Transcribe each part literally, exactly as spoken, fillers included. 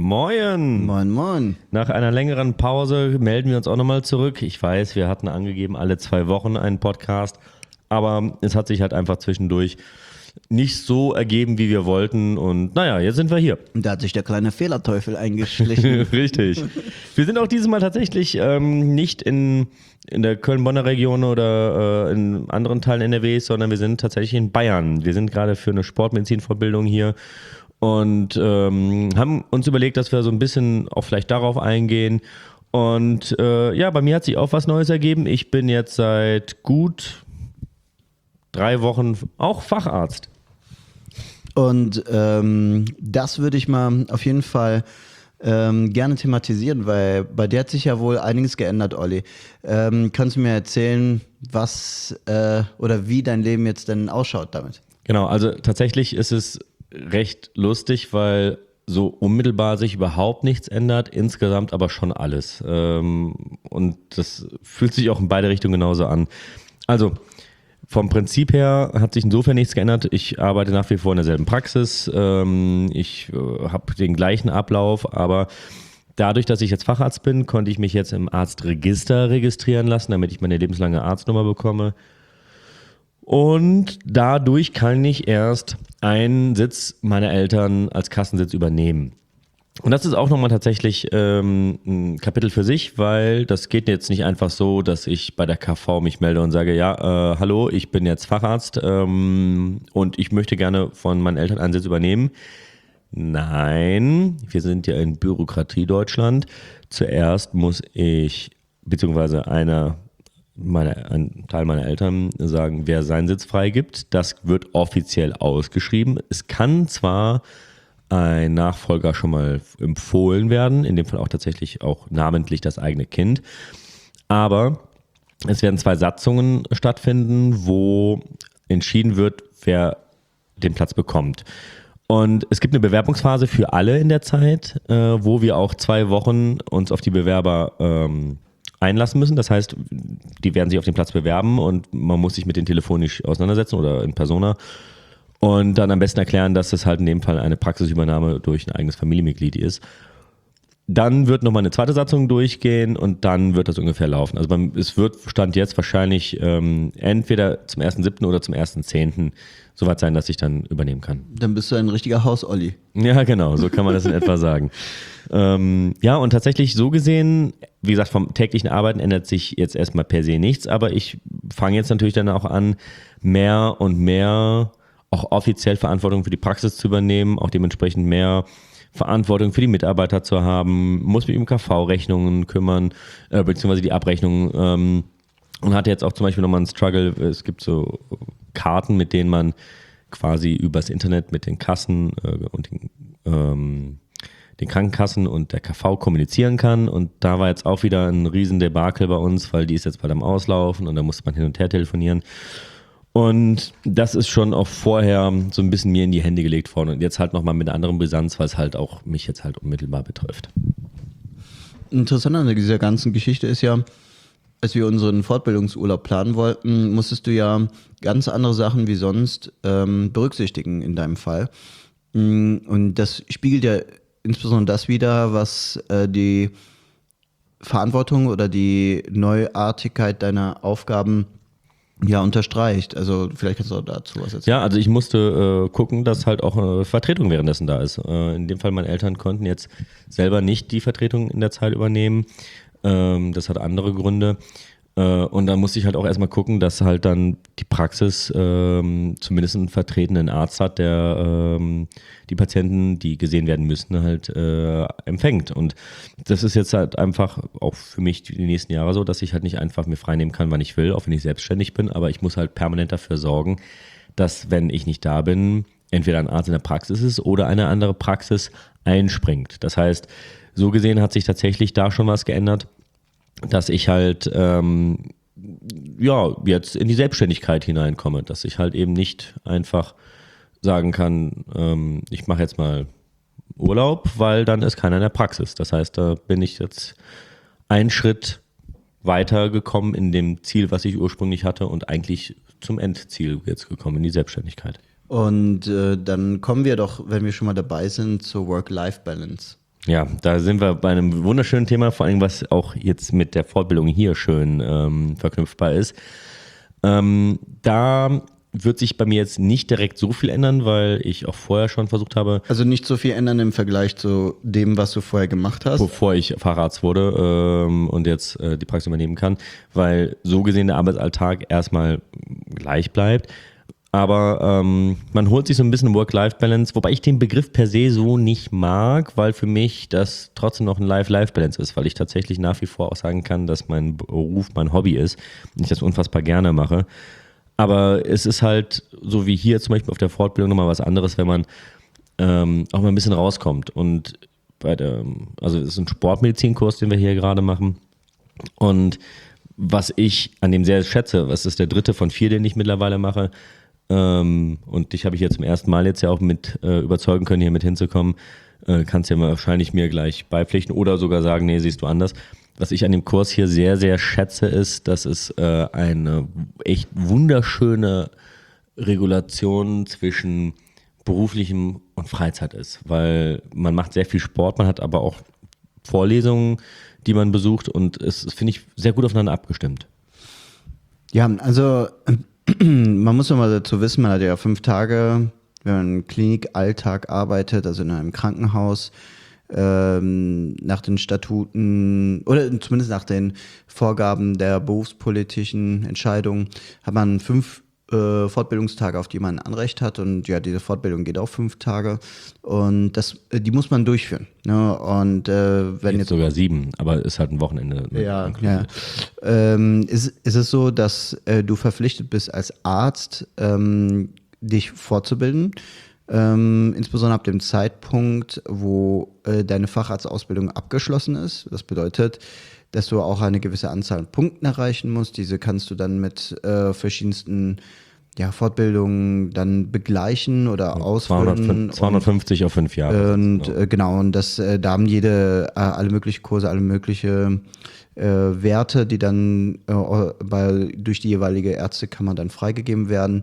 Moin. Moin, moin. Nach einer längeren Pause melden wir uns auch nochmal zurück. Ich weiß, wir hatten angegeben, alle zwei Wochen einen Podcast, aber es hat sich halt einfach zwischendurch nicht so ergeben, wie wir wollten, und naja, jetzt sind wir hier. Und da hat sich der kleine Fehlerteufel eingeschlichen. Richtig. Wir sind auch dieses Mal tatsächlich ähm, nicht in, in der Köln-Bonner Region oder äh, in anderen Teilen N R Ws, sondern wir sind tatsächlich in Bayern. Wir sind gerade für eine Sportmedizinfortbildung hier und ähm, haben uns überlegt, dass wir so ein bisschen auch vielleicht darauf eingehen. Und äh, ja, bei mir hat sich auch was Neues ergeben. Ich bin jetzt seit gut drei Wochen auch Facharzt. Und ähm, das würde ich mal auf jeden Fall ähm, gerne thematisieren, weil bei dir hat sich ja wohl einiges geändert, Olli. Ähm, kannst du mir erzählen, was äh, oder wie dein Leben jetzt denn ausschaut damit? Genau, also tatsächlich ist es recht lustig, weil so unmittelbar sich überhaupt nichts ändert, insgesamt aber schon alles. Ähm, und das fühlt sich auch in beide Richtungen genauso an. Also vom Prinzip her hat sich insofern nichts geändert. Ich arbeite nach wie vor in derselben Praxis. Ähm, ich äh, habe den gleichen Ablauf, aber dadurch, dass ich jetzt Facharzt bin, konnte ich mich jetzt im Arztregister registrieren lassen, damit ich meine lebenslange Arztnummer bekomme. Und dadurch kann ich erst einen Sitz meiner Eltern als Kassensitz übernehmen. Und das ist auch nochmal tatsächlich ähm, ein Kapitel für sich, weil das geht jetzt nicht einfach so, dass ich bei der K V mich melde und sage, ja, äh, hallo, ich bin jetzt Facharzt ähm, und ich möchte gerne von meinen Eltern einen Sitz übernehmen. Nein, wir sind ja in Bürokratie Deutschland. Zuerst muss ich, beziehungsweise einer, meine, ein Teil meiner Eltern sagen, wer seinen Sitz freigibt. Das wird offiziell ausgeschrieben. Es kann zwar ein Nachfolger schon mal empfohlen werden, in dem Fall auch tatsächlich auch namentlich das eigene Kind. Aber es werden zwei Satzungen stattfinden, wo entschieden wird, wer den Platz bekommt. Und es gibt eine Bewerbungsphase für alle in der Zeit, äh, wo wir auch zwei Wochen uns auf die Bewerber ähm, einlassen müssen. Das heißt, die werden sich auf den Platz bewerben und man muss sich mit denen telefonisch auseinandersetzen oder in Persona. Und dann am besten erklären, dass das halt in dem Fall eine Praxisübernahme durch ein eigenes Familienmitglied ist. Dann wird nochmal eine zweite Satzung durchgehen und dann wird das ungefähr laufen. Also beim, es wird Stand jetzt wahrscheinlich ähm, entweder zum ersten siebten oder zum ersten zehnten soweit sein, dass ich dann übernehmen kann. Dann bist du ein richtiger Haus-Olli. Ja, genau, so kann man das in etwa sagen. Ähm, ja, und tatsächlich so gesehen, wie gesagt, vom täglichen Arbeiten ändert sich jetzt erstmal per se nichts, aber ich fange jetzt natürlich dann auch an, mehr und mehr auch offiziell Verantwortung für die Praxis zu übernehmen, auch dementsprechend mehr Verantwortung für die Mitarbeiter zu haben, muss mich um K V-Rechnungen kümmern, äh, beziehungsweise die Abrechnung, ähm, und hatte jetzt auch zum Beispiel nochmal einen Struggle. Es gibt so Karten, mit denen man quasi übers Internet mit den Kassen äh, und den, ähm, den Krankenkassen und der K V kommunizieren kann, und da war jetzt auch wieder ein riesen Debakel bei uns, weil die ist jetzt bald am Auslaufen und da musste man hin und her telefonieren. Und das ist schon auch vorher so ein bisschen mir in die Hände gelegt worden und jetzt halt nochmal mit einer anderen Brisanz, weil es halt auch mich jetzt halt unmittelbar betrifft. Interessant an dieser ganzen Geschichte ist ja, als wir unseren Fortbildungsurlaub planen wollten, musstest du ja ganz andere Sachen wie sonst ähm, berücksichtigen in deinem Fall. Und das spiegelt ja insbesondere das wider, was äh, die Verantwortung oder die Neuartigkeit deiner Aufgaben ja unterstreicht. Also vielleicht kannst du auch dazu was erzählen. Ja, also ich musste äh, gucken, dass halt auch eine Vertretung währenddessen da ist. Äh, in dem Fall, meine Eltern konnten jetzt selber nicht die Vertretung in der Zeit übernehmen. Ähm, das hat andere Gründe. Äh, und dann musste ich halt auch erstmal gucken, dass halt dann die Praxis ähm, zumindest einen vertretenen Arzt hat, der ähm, die Patienten, die gesehen werden müssen, halt äh, empfängt. Und das ist jetzt halt einfach auch für mich die nächsten Jahre so, dass ich halt nicht einfach mir freinehmen kann, wann ich will, auch wenn ich selbstständig bin, aber ich muss halt permanent dafür sorgen, dass, wenn ich nicht da bin, entweder ein Arzt in der Praxis ist oder eine andere Praxis einspringt. Das heißt, so gesehen hat sich tatsächlich da schon was geändert, dass ich halt ähm, ja jetzt in die Selbstständigkeit hineinkomme, dass ich halt eben nicht einfach sagen kann, ähm, ich mache jetzt mal Urlaub, weil dann ist keiner in der Praxis. Das heißt, da bin ich jetzt einen Schritt weitergekommen in dem Ziel, was ich ursprünglich hatte, und eigentlich zum Endziel jetzt gekommen, in die Selbstständigkeit. Und äh, dann kommen wir doch, wenn wir schon mal dabei sind, zur Work-Life-Balance. Ja, da sind wir bei einem wunderschönen Thema, vor allem was auch jetzt mit der Fortbildung hier schön ähm, verknüpfbar ist. Ähm, da wird sich bei mir jetzt nicht direkt so viel ändern, weil ich auch vorher schon versucht habe. Also nicht so viel ändern im Vergleich zu dem, was du vorher gemacht hast? Bevor ich Facharzt wurde ähm, und jetzt äh, die Praxis übernehmen kann, weil so gesehen der Arbeitsalltag erstmal gleich bleibt. Aber ähm, man holt sich so ein bisschen Work-Life-Balance, wobei ich den Begriff per se so nicht mag, weil für mich das trotzdem noch ein Life-Life-Balance ist, weil ich tatsächlich nach wie vor auch sagen kann, dass mein Beruf mein Hobby ist und ich das unfassbar gerne mache. Aber es ist halt so wie hier zum Beispiel auf der Fortbildung nochmal was anderes, wenn man ähm, auch mal ein bisschen rauskommt. Und bei der, also es ist ein Sportmedizinkurs, den wir hier gerade machen. Und was ich an dem sehr schätze, was ist der dritte von vier, den ich mittlerweile mache, Ähm, und dich habe ich jetzt zum ersten Mal jetzt ja auch mit äh, überzeugen können, hier mit hinzukommen. Äh, kannst ja wahrscheinlich mir gleich beipflichten oder sogar sagen, nee, siehst du anders. Was ich an dem Kurs hier sehr, sehr schätze, ist, dass es äh, eine echt wunderschöne Regulation zwischen beruflichem und Freizeit ist. Weil man macht sehr viel Sport, man hat aber auch Vorlesungen, die man besucht und es ist, finde ich, sehr gut aufeinander abgestimmt. Ja, also man muss nochmal dazu wissen, man hat ja fünf Tage, wenn man im Klinikalltag arbeitet, also in einem Krankenhaus, ähm, nach den Statuten oder zumindest nach den Vorgaben der berufspolitischen Entscheidungen, hat man fünf äh, Fortbildungstage, auf die man ein Anrecht hat. Und ja, diese Fortbildung geht auch fünf Tage. Und das, die muss man durchführen. Ne? Und äh, wenn jetzt, jetzt sogar sieben, aber ist halt ein Wochenende. Ja, ja. Ähm, ist, ist es so, dass äh, du verpflichtet bist als Arzt, ähm, dich fortzubilden, ähm, insbesondere ab dem Zeitpunkt, wo äh, deine Facharztausbildung abgeschlossen ist. Das bedeutet, dass du auch eine gewisse Anzahl an Punkten erreichen musst. Diese kannst du dann mit äh, verschiedensten ja, Fortbildungen dann begleichen oder ausfüllen. zweihundertfünfzig auf fünf Jahre. Und genau, äh, genau und das, äh, da haben jede, äh, alle möglichen Kurse, alle mögliche äh, Werte, die dann äh, bei, durch die jeweilige Ärztekammer dann freigegeben werden.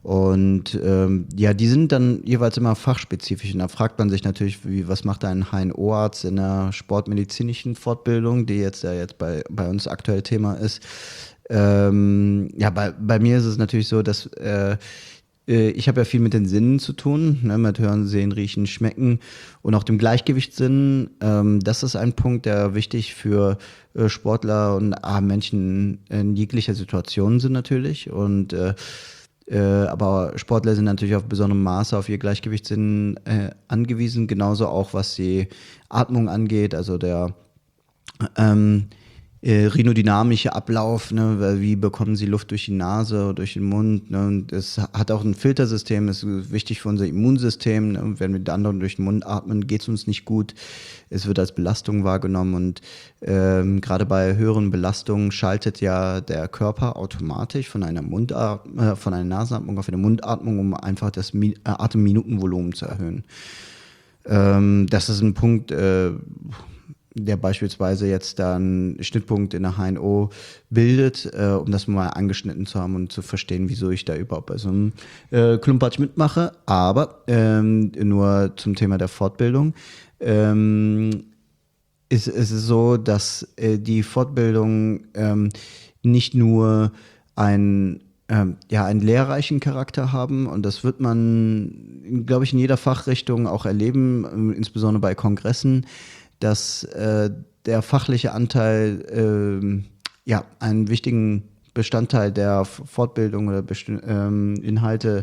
Und ähm, ja, die sind dann jeweils immer fachspezifisch. Und da fragt man sich natürlich, wie, was macht ein H N O-Arzt in der sportmedizinischen Fortbildung, die jetzt ja jetzt bei, bei uns aktuell Thema ist. Ähm, ja, bei, bei mir ist es natürlich so, dass äh, ich habe ja viel mit den Sinnen zu tun, ne, mit Hören, Sehen, Riechen, Schmecken und auch dem Gleichgewichtssinn. Ähm, das ist ein Punkt, der wichtig für äh, Sportler und äh, Menschen in jeglicher Situation sind natürlich. Und äh, äh, aber Sportler sind natürlich auf besonderem Maße auf ihr Gleichgewichtssinn äh, angewiesen, genauso auch was die Atmung angeht, also der ähm, Äh, rhinodynamische Ablauf, ne, wie bekommen sie Luft durch die Nase, durch den Mund, ne, und es hat auch ein Filtersystem, ist wichtig für unser Immunsystem, ne, wenn wir mit anderen durch den Mund atmen, geht es uns nicht gut, es wird als Belastung wahrgenommen und ähm, gerade bei höheren Belastungen schaltet ja der Körper automatisch von einer Mundatmung, äh, von einer Nasenatmung auf eine Mundatmung, um einfach das Mi- äh, Atemminutenvolumen zu erhöhen. Ähm, das ist ein Punkt, äh, der beispielsweise jetzt dann Schnittpunkt in der H N O bildet, äh, um das mal angeschnitten zu haben und zu verstehen, wieso ich da überhaupt bei so einem äh, Klumpatsch mitmache. Aber ähm, nur zum Thema der Fortbildung. Ähm, ist, ist es so, dass äh, die Fortbildung ähm, nicht nur ein ähm, ja, einen lehrreichen Charakter haben und das wird man, glaube ich, in jeder Fachrichtung auch erleben, äh, insbesondere bei Kongressen, dass äh, der fachliche Anteil äh, ja, einen wichtigen Bestandteil der Fortbildung oder Besti- ähm, Inhalte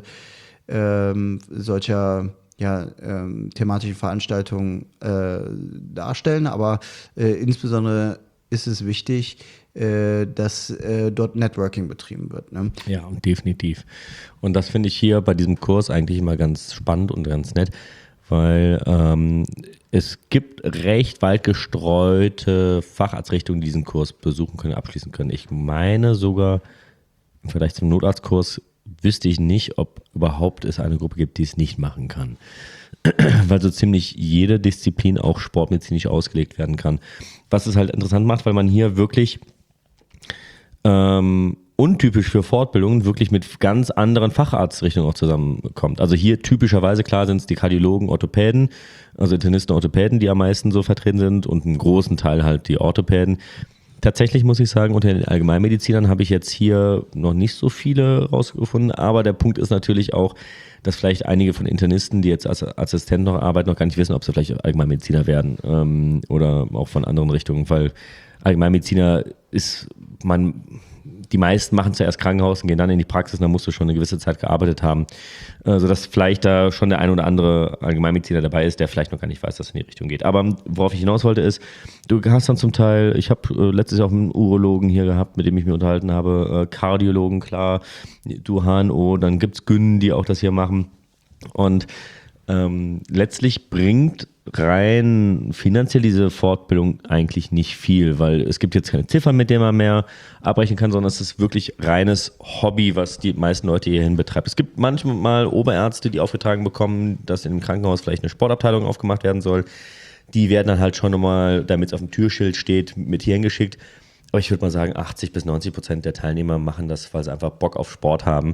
ähm, solcher ja, ähm, thematischen Veranstaltungen äh, darstellen. Aber äh, insbesondere ist es wichtig, äh, dass äh, dort Networking betrieben wird. Ne? Ja, definitiv. Und das finde ich hier bei diesem Kurs eigentlich immer ganz spannend und ganz nett, weil ähm, es gibt recht weit gestreute Facharztrichtungen, die diesen Kurs besuchen können, abschließen können. Ich meine sogar, im Vergleich zum Notarztkurs wüsste ich nicht, ob überhaupt es eine Gruppe gibt, die es nicht machen kann. Weil so ziemlich jede Disziplin auch sportmedizinisch ausgelegt werden kann. Was es halt interessant macht, weil man hier wirklich ähm, untypisch für Fortbildungen wirklich mit ganz anderen Facharztrichtungen auch zusammenkommt. Also hier typischerweise, klar sind es die Kardiologen, Orthopäden, also Internisten, Orthopäden, die am meisten so vertreten sind und einen großen Teil halt die Orthopäden. Tatsächlich muss ich sagen, unter den Allgemeinmedizinern habe ich jetzt hier noch nicht so viele rausgefunden, aber der Punkt ist natürlich auch, dass vielleicht einige von Internisten, die jetzt als Assistent noch arbeiten, noch gar nicht wissen, ob sie vielleicht Allgemeinmediziner werden ähm, oder auch von anderen Richtungen, weil Allgemeinmediziner ist, man, die meisten machen zuerst Krankenhaus und gehen dann in die Praxis, dann musst du schon eine gewisse Zeit gearbeitet haben, äh, sodass vielleicht da schon der ein oder andere Allgemeinmediziner dabei ist, der vielleicht noch gar nicht weiß, dass es in die Richtung geht. Aber worauf ich hinaus wollte ist, du hast dann zum Teil, ich habe äh, letztes Jahr auch einen Urologen hier gehabt, mit dem ich mich unterhalten habe, äh, Kardiologen, klar, du H N O, dann gibt es Gynen, die auch das hier machen und ähm, letztlich bringt rein finanziell diese Fortbildung eigentlich nicht viel, weil es gibt jetzt keine Ziffern, mit denen man mehr abrechnen kann, sondern es ist wirklich reines Hobby, was die meisten Leute hierhin betreibt. Es gibt manchmal Oberärzte, die aufgetragen bekommen, dass in einem Krankenhaus vielleicht eine Sportabteilung aufgemacht werden soll. Die werden dann halt schon nochmal, damit es auf dem Türschild steht, mit hierhin geschickt. Aber ich würde mal sagen, achtzig bis neunzig Prozent der Teilnehmer machen das, weil sie einfach Bock auf Sport haben.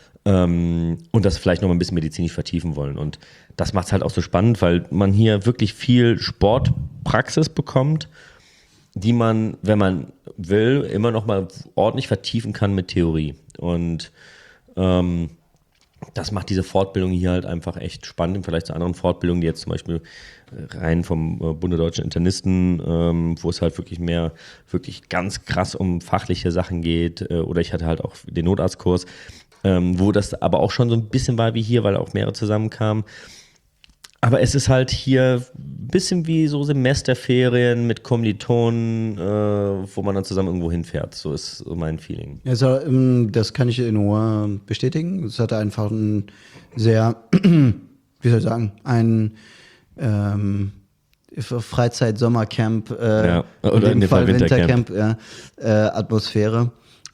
Ähm, und das vielleicht noch mal ein bisschen medizinisch vertiefen wollen. Und das macht es halt auch so spannend, weil man hier wirklich viel Sportpraxis bekommt, die man, wenn man will, immer noch mal ordentlich vertiefen kann mit Theorie. Und ähm, das macht diese Fortbildung hier halt einfach echt spannend im Vergleich zu anderen Fortbildungen, die jetzt zum Beispiel rein vom Bund der Deutschen Internisten, ähm, wo es halt wirklich mehr, wirklich ganz krass um fachliche Sachen geht. Äh, oder ich hatte halt auch den Notarztkurs, Ähm, wo das aber auch schon so ein bisschen war wie hier, weil auch mehrere zusammenkamen. Aber es ist halt hier ein bisschen wie so Semesterferien mit Kommilitonen, äh, wo man dann zusammen irgendwo hinfährt. So ist so mein Feeling. Also, das kann ich nur bestätigen. Es hatte einfach ein sehr, wie soll ich sagen, ein ähm, Freizeit-Sommercamp, äh, ja. Oder in dem Fall Wintercamp, Wintercamp äh, äh, Atmosphäre.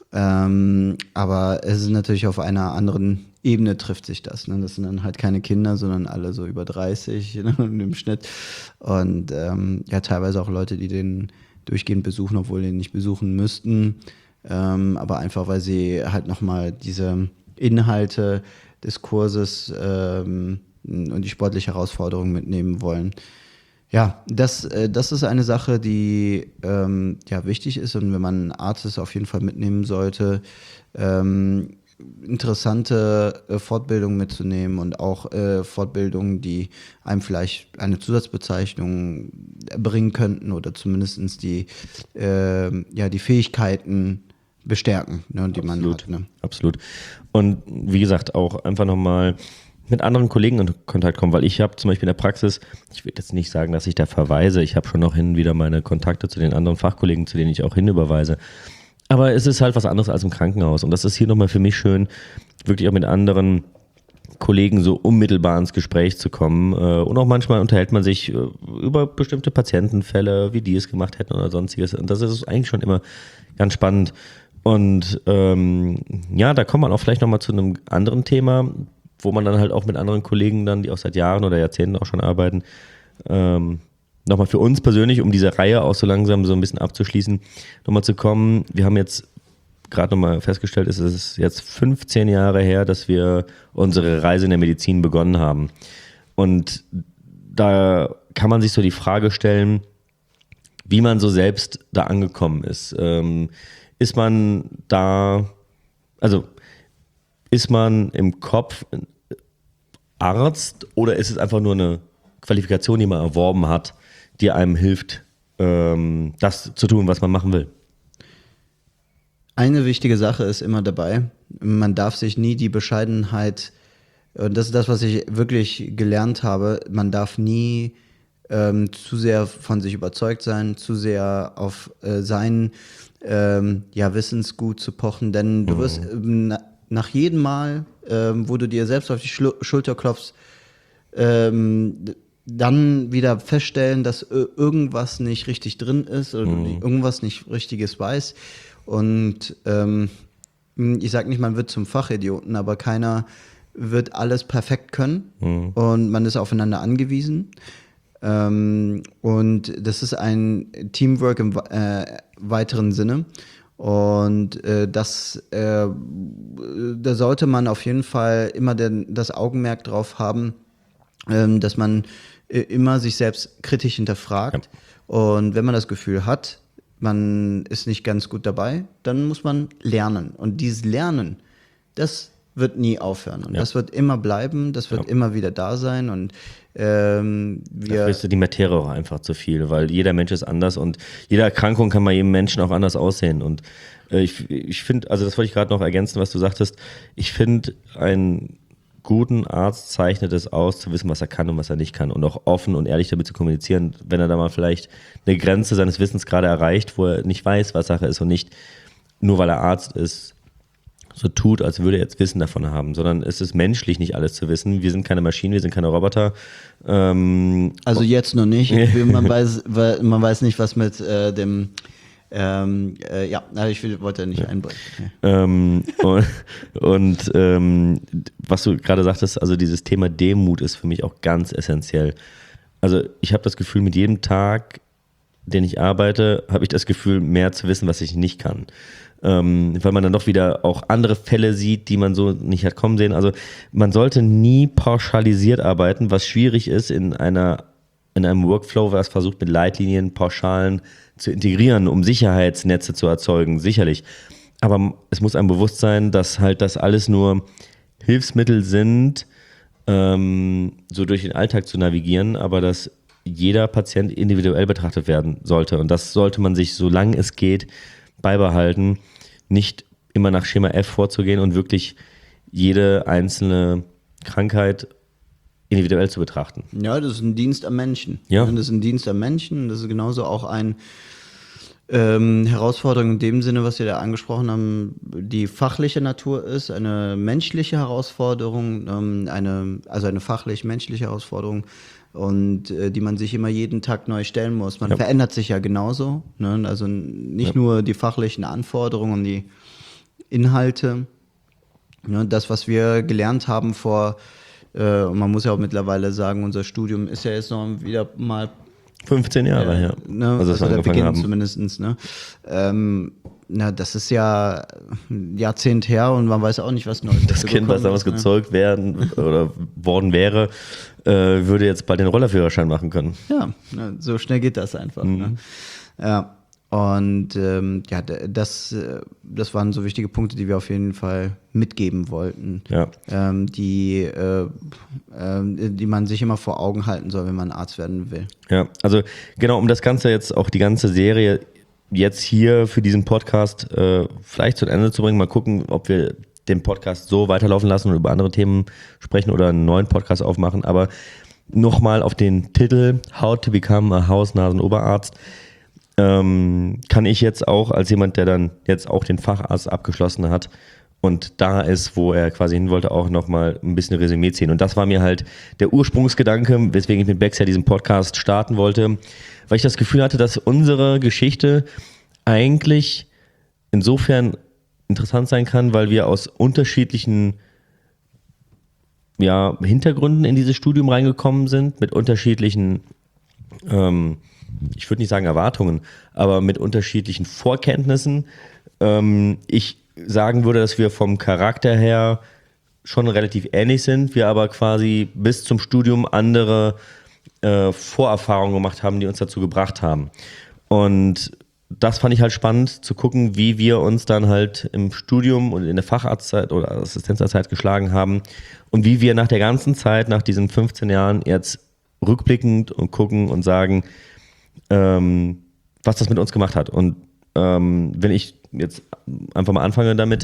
Ähm, aber es ist natürlich auf einer anderen Ebene trifft sich das. Ne? Das sind dann halt keine Kinder, sondern alle so über dreißig ne, im Schnitt. Und ähm, ja, teilweise auch Leute, die den durchgehend besuchen, obwohl die ihn nicht besuchen müssten. Ähm, aber einfach, weil sie halt nochmal diese Inhalte des Kurses ähm, und die sportliche Herausforderung mitnehmen wollen. Ja, das, äh, das ist eine Sache, die ähm, ja, wichtig ist und wenn man einen Arzt ist, auf jeden Fall mitnehmen sollte, ähm, interessante äh, Fortbildungen mitzunehmen und auch äh, Fortbildungen, die einem vielleicht eine Zusatzbezeichnung bringen könnten oder zumindest die, äh, ja, die Fähigkeiten bestärken, ne, die man hat. Ne? Absolut. Und wie gesagt, auch einfach nochmal mit anderen Kollegen in Kontakt kommen, weil ich habe zum Beispiel in der Praxis, ich will jetzt nicht sagen, dass ich da verweise, ich habe schon noch hin und wieder meine Kontakte zu den anderen Fachkollegen, zu denen ich auch hinüberweise. Aber es ist halt was anderes als im Krankenhaus und das ist hier nochmal für mich schön, wirklich auch mit anderen Kollegen so unmittelbar ins Gespräch zu kommen und auch manchmal unterhält man sich über bestimmte Patientenfälle, wie die es gemacht hätten oder sonstiges und das ist eigentlich schon immer ganz spannend und ähm, ja, da kommt man auch vielleicht nochmal zu einem anderen Thema, wo man dann halt auch mit anderen Kollegen dann, die auch seit Jahren oder Jahrzehnten auch schon arbeiten, ähm, nochmal für uns persönlich, um diese Reihe auch so langsam so ein bisschen abzuschließen, nochmal zu kommen. Wir haben jetzt gerade nochmal festgestellt, es ist jetzt fünfzehn Jahre her, dass wir unsere Reise in der Medizin begonnen haben. Und da kann man sich so die Frage stellen, wie man so selbst da angekommen ist. Ähm, ist man da, also ist man im Kopf Arzt oder ist es einfach nur eine Qualifikation, die man erworben hat, die einem hilft, ähm, das zu tun, was man machen will? Eine wichtige Sache ist immer dabei, man darf sich nie die Bescheidenheit, und das ist das, was ich wirklich gelernt habe, man darf nie ähm, zu sehr von sich überzeugt sein, zu sehr auf äh, sein ähm, ja, Wissensgut zu pochen, denn du wirst ähm, nach jedem Mal, ähm, wo du dir selbst auf die Schlu- Schulter klopfst, ähm, dann wieder feststellen, dass äh, irgendwas nicht richtig drin ist oder mhm. du irgendwas nicht Richtiges weißt. Und ähm, ich sage nicht, man wird zum Fachidioten, aber keiner wird alles perfekt können mhm. und man ist aufeinander angewiesen. Ähm, und das ist ein Teamwork im äh, weiteren Sinne. Und äh, das, äh, da sollte man auf jeden Fall immer den, das Augenmerk drauf haben, ähm, dass man äh, immer sich selbst kritisch hinterfragt. Ja. Und wenn man das Gefühl hat, man ist nicht ganz gut dabei, dann muss man lernen. Und dieses Lernen, das wird nie aufhören. Und ja. das wird immer bleiben, das wird ja. immer wieder da sein. Und ähm, wir dafür ist die Materie auch einfach zu viel, weil jeder Mensch ist anders und jede Erkrankung kann bei jedem Menschen auch anders aussehen. Und äh, ich, ich finde, also das wollte ich gerade noch ergänzen, was du sagtest, ich finde, einen guten Arzt zeichnet es aus, zu wissen, was er kann und was er nicht kann und auch offen und ehrlich damit zu kommunizieren, wenn er da mal vielleicht eine Grenze seines Wissens gerade erreicht, wo er nicht weiß, was Sache ist und nicht nur weil er Arzt ist, so tut, als würde er jetzt Wissen davon haben, sondern es ist menschlich, nicht alles zu wissen. Wir sind keine Maschinen, wir sind keine Roboter. Ähm, also jetzt noch nicht. man, weiß, man weiß nicht, was mit äh, dem ähm, äh, ja, ich will, wollte nicht ja. einbrechen. Ja. Ähm, und und ähm, was du gerade sagtest, also dieses Thema Demut ist für mich auch ganz essentiell. Also ich habe das Gefühl, mit jedem Tag, den ich arbeite, habe ich das Gefühl, mehr zu wissen, was ich nicht kann. Ähm, weil man dann doch wieder auch andere Fälle sieht, die man so nicht hat kommen sehen. Also man sollte nie pauschalisiert arbeiten, was schwierig ist in einer in einem Workflow, was versucht mit Leitlinien, Pauschalen zu integrieren, um Sicherheitsnetze zu erzeugen, sicherlich. Aber es muss einem bewusst sein, dass halt das alles nur Hilfsmittel sind, ähm, so durch den Alltag zu navigieren, aber dass jeder Patient individuell betrachtet werden sollte. Und das sollte man sich, solange es geht, beibehalten, nicht immer nach Schema F vorzugehen und wirklich jede einzelne Krankheit individuell zu betrachten. Ja, das ist ein Dienst am Menschen. Ja. Das ist ein Dienst am Menschen. Das ist genauso auch eine ähm, Herausforderung in dem Sinne, was wir da angesprochen haben, die fachliche Natur ist, eine menschliche Herausforderung, ähm, eine, also eine fachlich-menschliche Herausforderung, und äh, die man sich immer jeden Tag neu stellen muss. Man ja. verändert sich ja genauso, ne? Also nicht ja. nur die fachlichen Anforderungen und die Inhalte, ne? Das, was wir gelernt haben vor, äh, und man muss ja auch mittlerweile sagen, unser Studium ist ja jetzt noch wieder mal fünfzehn Jahre her, äh, ne? also, also der Beginn haben. zumindest. Ne? Ähm, na, das ist ja ein Jahrzehnt her und man weiß auch nicht, was Neues Das Kind, was damals ist, ne? gezeugt werden oder worden wäre, äh, würde jetzt bald den Rollerführerschein machen können. Ja, ne, so schnell geht das einfach. Mhm. Ne? Ja, und ähm, ja, das, das waren so wichtige Punkte, die wir auf jeden Fall mitgeben wollten, ja. ähm, die, äh, äh, die man sich immer vor Augen halten soll, wenn man Arzt werden will. Ja, also genau, um das Ganze jetzt, auch die ganze Serie jetzt hier für diesen Podcast äh, vielleicht zu Ende zu bringen, mal gucken, ob wir den Podcast so weiterlaufen lassen und über andere Themen sprechen oder einen neuen Podcast aufmachen, aber nochmal auf den Titel How to Become a Haus-Nasen-Oberarzt ähm, kann ich jetzt auch als jemand, der dann jetzt auch den Facharzt abgeschlossen hat und da ist, wo er quasi hin wollte, auch nochmal ein bisschen Resümee ziehen. Und das war mir halt der Ursprungsgedanke, weswegen ich mit Bex ja diesen Podcast starten wollte, weil ich das Gefühl hatte, dass unsere Geschichte eigentlich insofern interessant sein kann, weil wir aus unterschiedlichen ja, Hintergründen in dieses Studium reingekommen sind, mit unterschiedlichen, ähm, ich würde nicht sagen Erwartungen, aber mit unterschiedlichen Vorkenntnissen. Ähm, ich sagen würde, dass wir vom Charakter her schon relativ ähnlich sind, wir aber quasi bis zum Studium andere äh, Vorerfahrungen gemacht haben, die uns dazu gebracht haben. Und das fand ich halt spannend, zu gucken, wie wir uns dann halt im Studium und in der Facharztzeit oder Assistenzarztzeit geschlagen haben und wie wir nach der ganzen Zeit, nach diesen fünfzehn Jahren jetzt rückblickend und gucken und sagen, ähm, was das mit uns gemacht hat. Und ähm, wenn ich jetzt einfach mal anfange damit,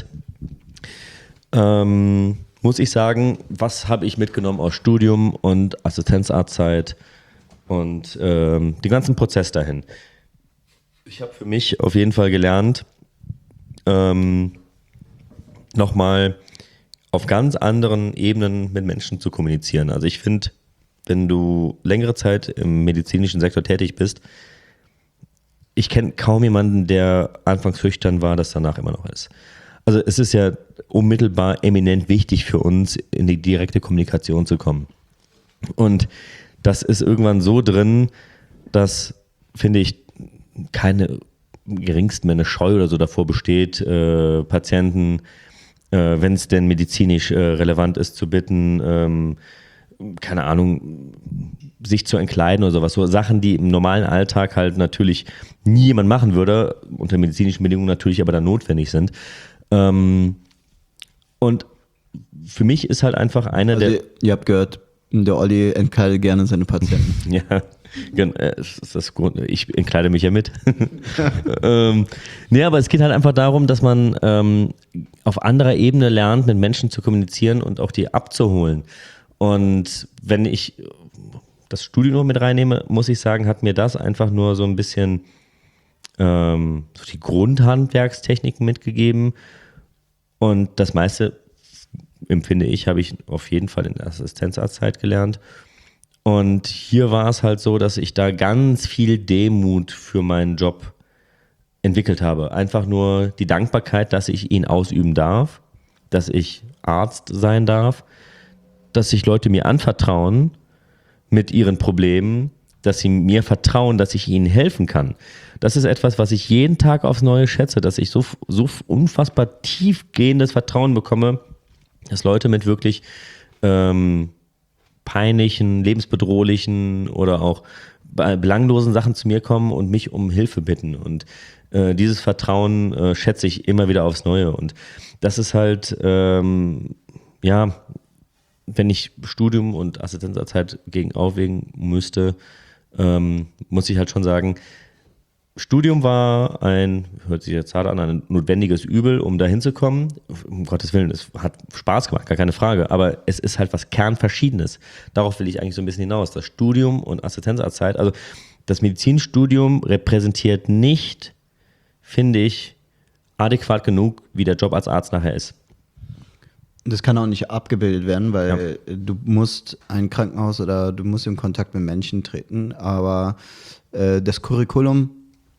ähm, muss ich sagen, was habe ich mitgenommen aus Studium und Assistenzarztzeit und ähm, den ganzen Prozess dahin. Ich habe für mich auf jeden Fall gelernt, ähm, nochmal auf ganz anderen Ebenen mit Menschen zu kommunizieren. Also ich finde, wenn du längere Zeit im medizinischen Sektor tätig bist, ich kenne kaum jemanden, der anfangs schüchtern war, das danach immer noch ist. Also es ist ja unmittelbar eminent wichtig für uns, in die direkte Kommunikation zu kommen. Und das ist irgendwann so drin, dass, finde ich, keine im geringsten eine Scheu oder so davor besteht, äh, Patienten, äh, wenn es denn medizinisch äh, relevant ist, zu bitten, ähm, keine Ahnung, sich zu entkleiden oder sowas. So Sachen, die im normalen Alltag halt natürlich nie jemand machen würde, unter medizinischen Bedingungen natürlich aber dann notwendig sind. Ähm, und für mich ist halt einfach einer Also der... ihr, ihr habt gehört, der Olli entkleidet gerne seine Patienten. Ja, das ist das Grund. Ich entkleide mich ja mit. ähm, nee, aber es geht halt einfach darum, dass man ähm, auf anderer Ebene lernt, mit Menschen zu kommunizieren und auch die abzuholen. Und wenn ich das Studium noch mit reinnehme, muss ich sagen, hat mir das einfach nur so ein bisschen ähm, so die Grundhandwerkstechniken mitgegeben. Und das meiste, empfinde ich, habe ich auf jeden Fall in der Assistenzarztzeit gelernt. Und hier war es halt so, dass ich da ganz viel Demut für meinen Job entwickelt habe. Einfach nur die Dankbarkeit, dass ich ihn ausüben darf, dass ich Arzt sein darf, dass sich Leute mir anvertrauen mit ihren Problemen, dass sie mir vertrauen, dass ich ihnen helfen kann. Das ist etwas, was ich jeden Tag aufs Neue schätze, dass ich so, so unfassbar tiefgehendes Vertrauen bekomme, dass Leute mit wirklich ähm, peinlichen, lebensbedrohlichen oder auch belanglosen Sachen zu mir kommen und mich um Hilfe bitten. Und äh, dieses Vertrauen äh, schätze ich immer wieder aufs Neue. Und das ist halt, ähm, ja, wenn ich Studium und Assistenzarztzeit gegen aufwägen müsste, ähm, muss ich halt schon sagen, Studium war ein, hört sich jetzt hart an, ein notwendiges Übel, um da hinzukommen. Um Gottes Willen, es hat Spaß gemacht, gar keine Frage, aber es ist halt was Kernverschiedenes. Darauf will ich eigentlich so ein bisschen hinaus. Das Studium und Assistenzarztzeit, also das Medizinstudium repräsentiert nicht, finde ich, adäquat genug, wie der Job als Arzt nachher ist. Das kann auch nicht abgebildet werden, weil ja. du musst ein Krankenhaus oder du musst in Kontakt mit Menschen treten, aber äh, das Curriculum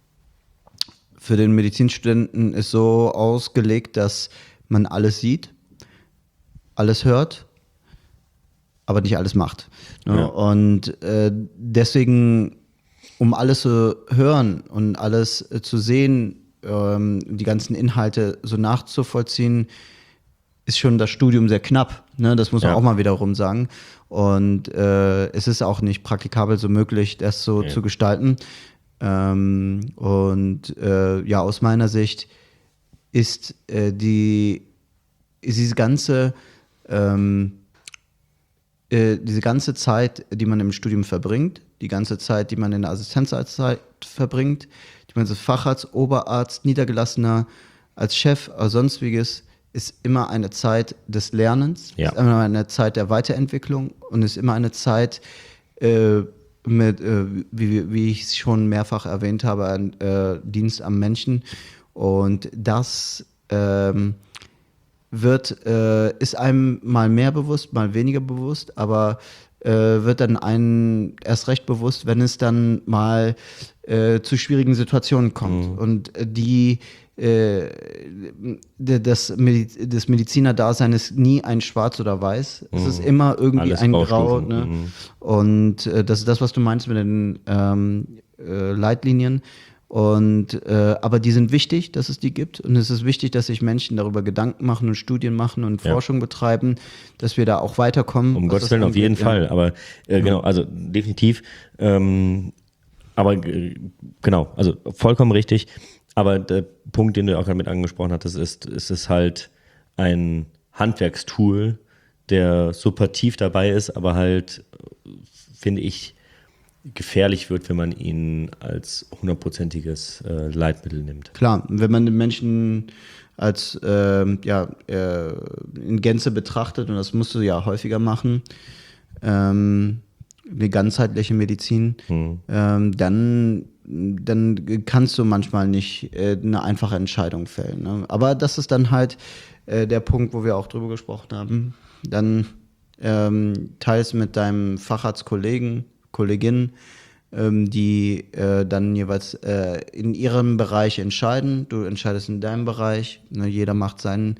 für den Medizinstudenten ist so ausgelegt, dass man alles sieht, alles hört, aber nicht alles macht. Ne? Ja. Und äh, deswegen, um alles zu hören und alles äh, zu sehen, ähm, die ganzen Inhalte so nachzuvollziehen, ist schon das Studium sehr knapp. Ne? Das muss man ja auch mal wiederum sagen. Und äh, es ist auch nicht praktikabel so möglich, das so ja. zu gestalten. Ähm, und äh, ja, aus meiner Sicht ist äh, die ist diese ganze ähm, äh, diese ganze Zeit, die man im Studium verbringt, die ganze Zeit, die man in der Assistenzarztzeit verbringt, die man als Facharzt, Oberarzt, Niedergelassener, als Chef oder sonstiges, ist immer eine Zeit des Lernens, ja. ist immer eine Zeit der Weiterentwicklung und ist immer eine Zeit äh, mit, äh, wie, wie ich es schon mehrfach erwähnt habe, ein äh, Dienst am Menschen. Und das ähm, wird, äh, ist einem mal mehr bewusst, mal weniger bewusst, aber äh, wird dann einem erst recht bewusst, wenn es dann mal äh, zu schwierigen Situationen kommt. Mhm. Und die äh, das, Mediz- das Medizinerdasein ist nie ein Schwarz oder Weiß. Mhm. Es ist immer irgendwie Alles ein Grau. Ne? Mhm. Und äh, das ist das, was du meinst mit den ähm, äh, Leitlinien. Und äh, aber die sind wichtig, dass es die gibt. Und es ist wichtig, dass sich Menschen darüber Gedanken machen und Studien machen und ja. Forschung betreiben, dass wir da auch weiterkommen. Um Gottes Willen, auf jeden ja. Fall. Aber äh, genau, also definitiv. Ähm, aber äh, genau, also vollkommen richtig. Aber der Punkt, den du auch gerade mit angesprochen hattest, ist, ist es halt ein Handwerkstool, der super tief dabei ist, aber halt, finde ich, gefährlich wird, wenn man ihn als hundertprozentiges äh, Leitmittel nimmt. Klar, wenn man den Menschen als ähm, ja, äh, in Gänze betrachtet, und das musst du ja häufiger machen, ähm, eine ganzheitliche Medizin, hm. ähm, dann dann kannst du manchmal nicht äh, eine einfache Entscheidung fällen. Ne? Aber das ist dann halt äh, der Punkt, wo wir auch drüber gesprochen haben. Dann ähm, teils mit deinem Facharztkollegen, Kollegin, ähm, die äh, dann jeweils äh, in ihrem Bereich entscheiden. Du entscheidest in deinem Bereich. Ne? Jeder macht sein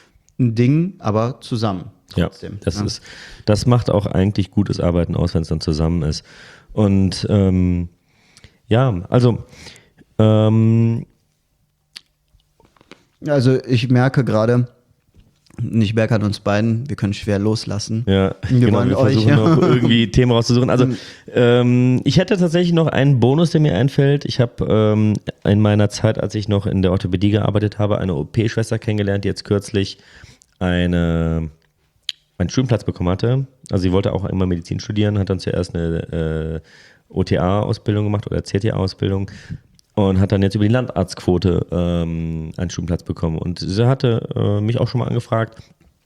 Ding, aber zusammen. Trotzdem. Ja, das ja. ist, das macht auch eigentlich gutes Arbeiten aus, wenn es dann zusammen ist. Und ähm, ja, also ähm, Also ich merke gerade, ich merke an uns beiden, wir können schwer loslassen. Ja, wir genau, wollen wir euch versuchen noch irgendwie Themen rauszusuchen. Also ähm, ich hätte tatsächlich noch einen Bonus, der mir einfällt. Ich habe ähm, in meiner Zeit, als ich noch in der Orthopädie gearbeitet habe, eine O P-Schwester kennengelernt, die jetzt kürzlich eine, einen Studienplatz bekommen hatte. Also sie wollte auch einmal Medizin studieren, hat dann zuerst eine äh, O T A-Ausbildung gemacht oder C T A-Ausbildung und hat dann jetzt über die Landarztquote ähm, einen Studienplatz bekommen. Und sie hatte äh, mich auch schon mal angefragt,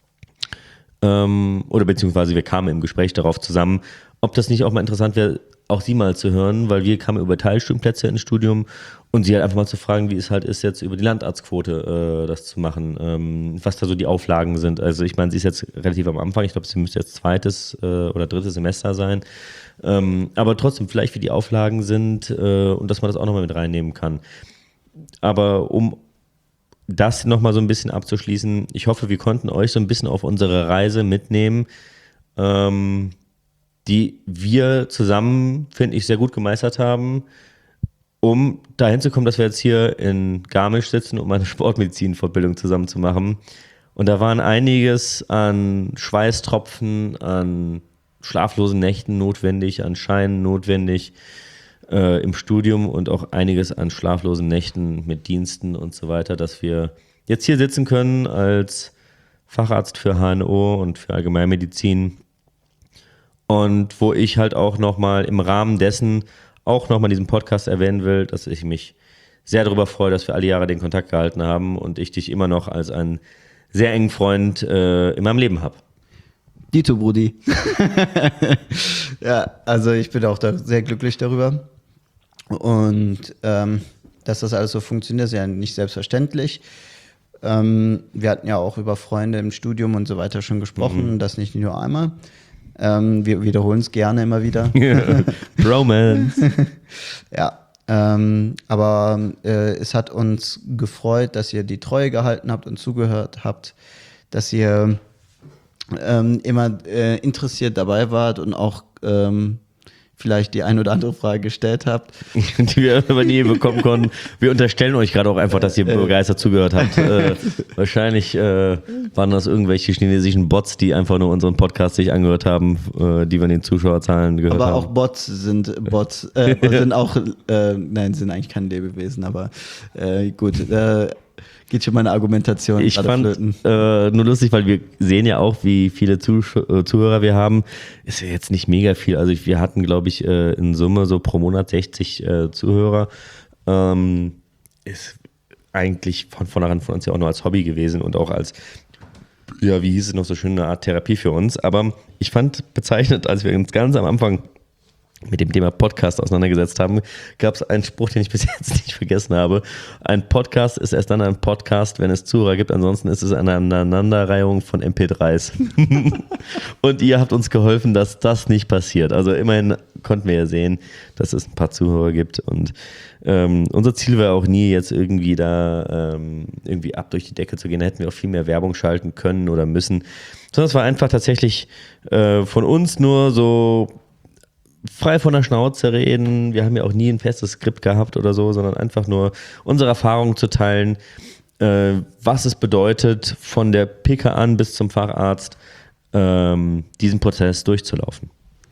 ähm, oder beziehungsweise wir kamen im Gespräch darauf zusammen, ob das nicht auch mal interessant wäre, auch sie mal zu hören, weil wir kamen über Teilstudienplätze ins Studium und sie halt einfach mal zu fragen, wie es halt ist, jetzt über die Landarztquote äh, das zu machen, ähm, was da so die Auflagen sind. Also ich meine, sie ist jetzt relativ am Anfang, ich glaube, sie müsste jetzt zweites äh, oder drittes Semester sein. Ähm, aber trotzdem, vielleicht wie die Auflagen sind äh, und dass man das auch nochmal mit reinnehmen kann. Aber um das nochmal so ein bisschen abzuschließen, ich hoffe, wir konnten euch so ein bisschen auf unsere Reise mitnehmen, ähm, die wir zusammen, finde ich, sehr gut gemeistert haben, um dahin zu kommen, dass wir jetzt hier in Garmisch sitzen, um eine Sportmedizin-Fortbildung zusammen zu machen. Und da waren einiges an Schweißtropfen, an schlaflosen Nächten notwendig, an Scheinen notwendig äh, im Studium und auch einiges an schlaflosen Nächten mit Diensten und so weiter, dass wir jetzt hier sitzen können als Facharzt für H N O und für Allgemeinmedizin und wo ich halt auch nochmal im Rahmen dessen auch nochmal diesen Podcast erwähnen will, dass ich mich sehr darüber freue, dass wir alle Jahre den Kontakt gehalten haben und ich dich immer noch als einen sehr engen Freund äh, in meinem Leben habe. Dito, Brudi. Ja, also ich bin auch da sehr glücklich darüber. Und ähm, dass das alles so funktioniert, ist ja nicht selbstverständlich. Ähm, wir hatten ja auch über Freunde im Studium und so weiter schon gesprochen, mhm. das nicht nur einmal. Ähm, wir wiederholen es gerne immer wieder. Romance. Ja, ähm, aber äh, es hat uns gefreut, dass ihr die Treue gehalten habt und zugehört habt, dass ihr ähm, immer äh, interessiert dabei wart und auch ähm, vielleicht die ein oder andere Frage gestellt habt. Die wir aber nie bekommen konnten. Wir unterstellen euch gerade auch einfach, dass ihr äh, begeistert zugehört habt. Äh, wahrscheinlich äh, waren das irgendwelche chinesischen Bots, die einfach nur unseren Podcast sich angehört haben, äh, die wir in den Zuschauerzahlen gehört aber haben. Aber auch Bots sind Bots, äh, sind auch, äh, nein, sind eigentlich keine Lebewesen, aber äh, gut, äh, geht schon meine Argumentation. Ich fand äh, nur lustig, weil wir sehen ja auch, wie viele Zusch- äh, Zuhörer wir haben. Ist ja jetzt nicht mega viel. Also wir hatten, glaube ich, äh, in Summe so pro Monat sechzig äh, Zuhörer. Ähm, ist eigentlich von vornherein von uns ja auch nur als Hobby gewesen und auch als, ja, wie hieß es noch so schön, eine Art Therapie für uns. Aber ich fand bezeichnend, als wir uns ganz am Anfang mit dem Thema Podcast auseinandergesetzt haben, gab es einen Spruch, den ich bis jetzt nicht vergessen habe. Ein Podcast ist erst dann ein Podcast, wenn es Zuhörer gibt. Ansonsten ist es eine Aneinanderreihung von M P dreis. Und ihr habt uns geholfen, dass das nicht passiert. Also immerhin konnten wir ja sehen, dass es ein paar Zuhörer gibt. Und ähm, unser Ziel war auch nie, jetzt irgendwie da ähm, irgendwie ab durch die Decke zu gehen. Da hätten wir auch viel mehr Werbung schalten können oder müssen. Sondern es war einfach tatsächlich äh, von uns nur so frei von der Schnauze reden. Wir haben ja auch nie ein festes Skript gehabt oder so, sondern einfach nur unsere Erfahrungen zu teilen, äh, was es bedeutet, von der P K an bis zum Facharzt ähm, diesen Prozess durchzulaufen.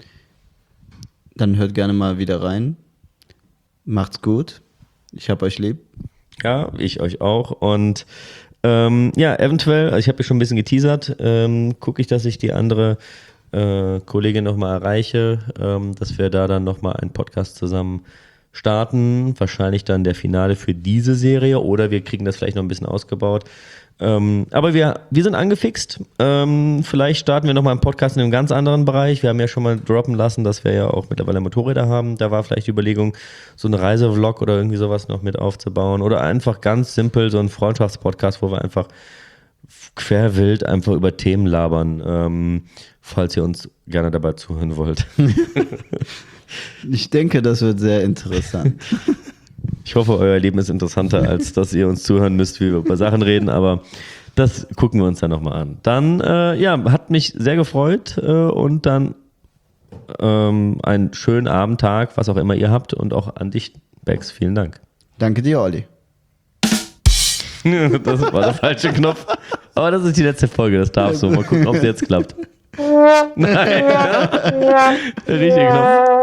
Dann hört gerne mal wieder rein. Macht's gut. Ich hab euch lieb. Ja, ich euch auch. Und ähm, ja, eventuell, also ich habe ja schon ein bisschen geteasert, ähm, gucke ich, dass ich die andere Äh, Kollegin nochmal erreiche, ähm, dass wir da dann nochmal einen Podcast zusammen starten. Wahrscheinlich dann der Finale für diese Serie oder wir kriegen das vielleicht noch ein bisschen ausgebaut. Ähm, aber wir, wir sind angefixt. Ähm, vielleicht starten wir nochmal einen Podcast in einem ganz anderen Bereich. Wir haben ja schon mal droppen lassen, dass wir ja auch mittlerweile Motorräder haben. Da war vielleicht die Überlegung, so einen Reisevlog oder irgendwie sowas noch mit aufzubauen. Oder einfach ganz simpel so einen Freundschaftspodcast, wo wir einfach querwild einfach über Themen labern, ähm, falls ihr uns gerne dabei zuhören wollt. Ich denke, das wird sehr interessant. Ich hoffe, euer Leben ist interessanter, als dass ihr uns zuhören müsst, wie wir über Sachen reden, aber das gucken wir uns dann nochmal an. Dann, äh, ja, hat mich sehr gefreut äh, und dann ähm, einen schönen Abend, Tag, was auch immer ihr habt und auch an dich, Bex, vielen Dank. Danke dir, Olli. Das war der falsche Knopf. Aber das ist die letzte Folge, das darf so. Mal gucken, ob es jetzt klappt. Nein. Der richtige Knopf.